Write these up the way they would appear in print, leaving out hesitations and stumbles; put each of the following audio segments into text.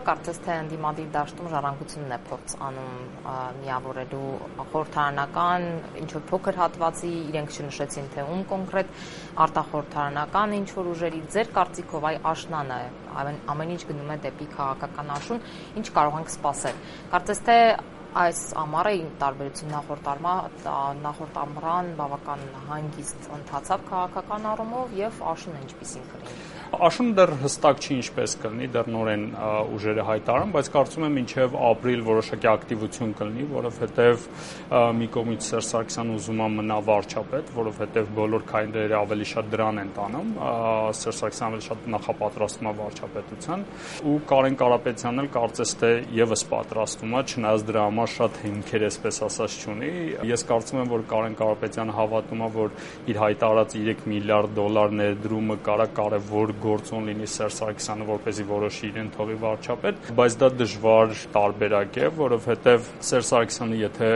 կարծես թե ընդդիմադիր դաշտում ժառանգությունն է փորձ անում միավորելու խորհրդարանական ինչ-որ փոքր հատվածի, իրենք չնշեցին թե ում կոնկրետ արտախորհրդարանական ինչ-որ ուժերի, ձեր կարծիքով այ աշնան է, ամեն ինչ գնում է դեպի քաղաքական աշուն, ինչ կարող ենք սպասել։ Կարծես թե այս ամառը տարբերություն նախորդ ամռան բավական հանգիստ ընթացավ քաղաքական առումով եւ աշունը ինչպիսին կլինի։ Աշունը դեռ հստակ չի ինչպես կլինի, դեռ նորեն ուժերը հայտարարում, բայց կարծում եմ մինչև ապրիլ որոշակի ակտիվություն կլինի, որովհետև մի կողմից Սերժ Սարգսյանը ուզում է մնա վարչապետ, որովհետև բոլոր քայլերը ավելի շատ դրան են տանում, Սերժ Սարգսյանը ավելի շատ նախապատրաստվում է վարչապետության, ու Կարեն Կարապետյանն էլ կարծես թե եւս պատրաստվում է, չնայած դրա համար շատ հիմքեր այսպես ասած չունի։ Ես կարծում եմ, որ Կարեն Կարապետյանը հավատում է, որ իր հայտարարած 3 միլիարդ դոլար ներդրումը կարևոր գործոն լինի Սերժ Սարգսյանը, որպեսզի որոշի իրեն թողի վարչապետ, բայց դա դժվար տարբերակ է, որովհետև Սերժ Սարգսյանը եթե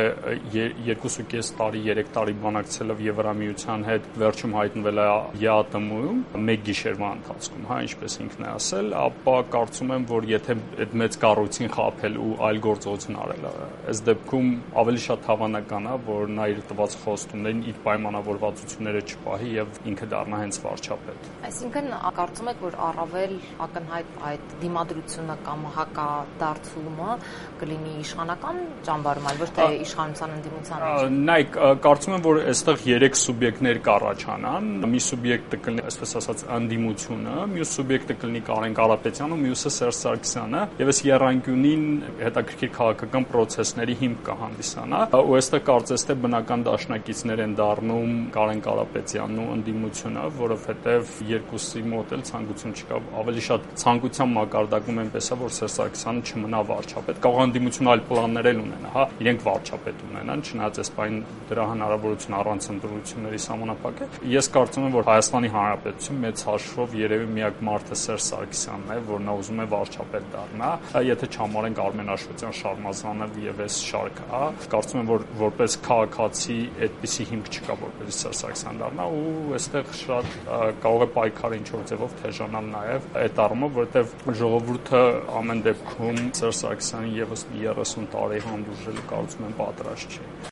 2.5 տարի, 3 տարի բանակցելով Եվրամիության հետ վերջում հայտնվել է ԵԱՏՄ-ում մեկ գիշերվա ընթացքում, ինչպես ինքն է ասել, ապա կարծում եմ, որ եթե այդ մեծ կառույցին խաբել ու այլ գործողություն արել, այս դեպքում ավելի շատ հավանական է, որ նա իր տված խոստումներին իր պայմանավորվածությունները չպահի եւ ինքը դառնա հենց վարչապետ։ Այսինքն կարծում եք, որ առավել ակնհայտ այդ դիմադրությունը կամ հակադարձումը կլինի իշխանական ճամբարում, այլ ոչ թե իշխանության ընդդիմության մեջ։ Նայեք, կարծում եմ, որ այստեղ 3 սուբյեկտներ կառաջանան։ Մի սուբյեկտը կլինի, այսպես ասած, ընդդիմությունը, մյուս սուբյեկտը կլինի Կարեն Կարապետյանը, մյուսը Սերժ Սարգսյանը, եւ այս եռանկյունին հետաքրքիր քաղաքական process-ների հիմք կհանդիսանա։ Ու այստեղ կարծես թե բնական դաշնակիցներ են դառնում Կարեն Կարապետյանն ու ընդդիմությունը, որովհետեւ երկուսի մոտ էլ ցանկություն չկա, ավելի շատ ցանկության մակարդակում այնպես է, որ Սերժ Սարգսյանը չմնա վարչապետ։ Կարող ընդդիմությունը այլ պլաններ էլ ունենա, իրենք վարչապետ ունենան, չնայած այս պայն դրա հնարավորությունը առանց ընտրությունների սահմանափակ է։ Ես կարծում եմ, որ Հայաստանի Հանրապետություն մեծ հաշվով երևի միակ մարդը Սերժ Սարգսյանն է, որ նա ուզում է վարչապետ դառնա, եթե չհամարենք Արմեն Աշոտյան, Շարմազանը եւ այս շարքը, կարծում եմ, որ որպես քաղաքացի այդպիսի հիմք չկա, որպեսզի Սերժ Սարգսյան դառնա, ու այստեղ շատ կարող է պայքարը ինչ-որ ձևով թեժանալ նաեւ այդ առումով, որովհետեւ ժողովուրդը ամեն դեպքում Սերժ Սարգսյանին եւս 30 տարի հանդուրժելու կարծում եմ պատրաստ չի։